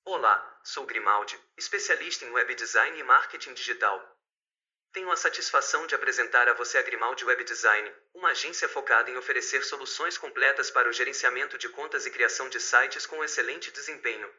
Olá, sou Grimaldi, especialista em web design e marketing digital. Tenho a satisfação de apresentar a você a Grimaldi Web Design, uma agência focada em oferecer soluções completas para o gerenciamento de contas e criação de sites com excelente desempenho.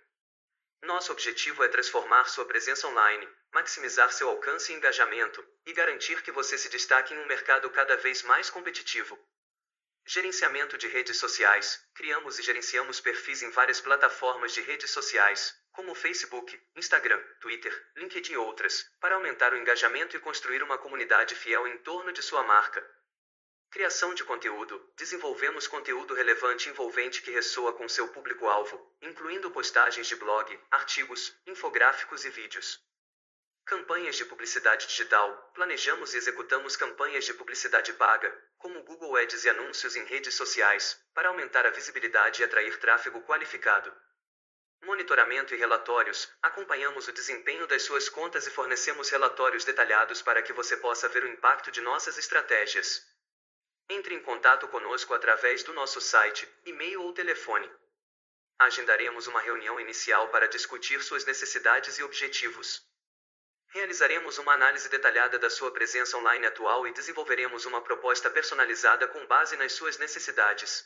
Nosso objetivo é transformar sua presença online, maximizar seu alcance e engajamento, e garantir que você se destaque em um mercado cada vez mais competitivo. Gerenciamento de redes sociais. Criamos e gerenciamos perfis em várias plataformas de redes sociais, como Facebook, Instagram, Twitter, LinkedIn e outras, para aumentar o engajamento e construir uma comunidade fiel em torno de sua marca. Criação de conteúdo. Desenvolvemos conteúdo relevante e envolvente que ressoa com seu público-alvo, incluindo postagens de blog, artigos, infográficos e vídeos. Campanhas de publicidade digital. Planejamos e executamos campanhas de publicidade paga, como Google Ads e anúncios em redes sociais, para aumentar a visibilidade e atrair tráfego qualificado. Monitoramento e relatórios. Acompanhamos o desempenho das suas contas e fornecemos relatórios detalhados para que você possa ver o impacto de nossas estratégias. Entre em contato conosco através do nosso site, e-mail ou telefone. Agendaremos uma reunião inicial para discutir suas necessidades e objetivos. Realizaremos uma análise detalhada da sua presença online atual e desenvolveremos uma proposta personalizada com base nas suas necessidades.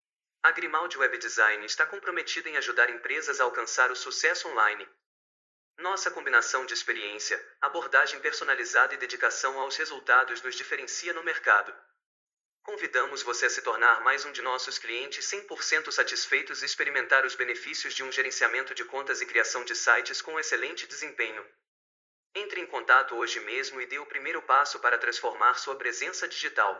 A Grimaldi Web Design está comprometida em ajudar empresas a alcançar o sucesso online. Nossa combinação de experiência, abordagem personalizada e dedicação aos resultados nos diferencia no mercado. Convidamos você a se tornar mais um de nossos clientes 100% satisfeitos e experimentar os benefícios de um gerenciamento de contas e criação de sites com excelente desempenho. Entre em contato hoje mesmo e dê o primeiro passo para transformar sua presença digital.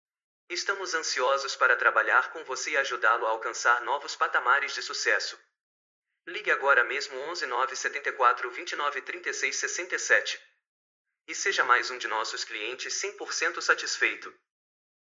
Estamos ansiosos para trabalhar com você e ajudá-lo a alcançar novos patamares de sucesso. Ligue agora mesmo 11 974 29 36 67. E seja mais um de nossos clientes 100% satisfeito.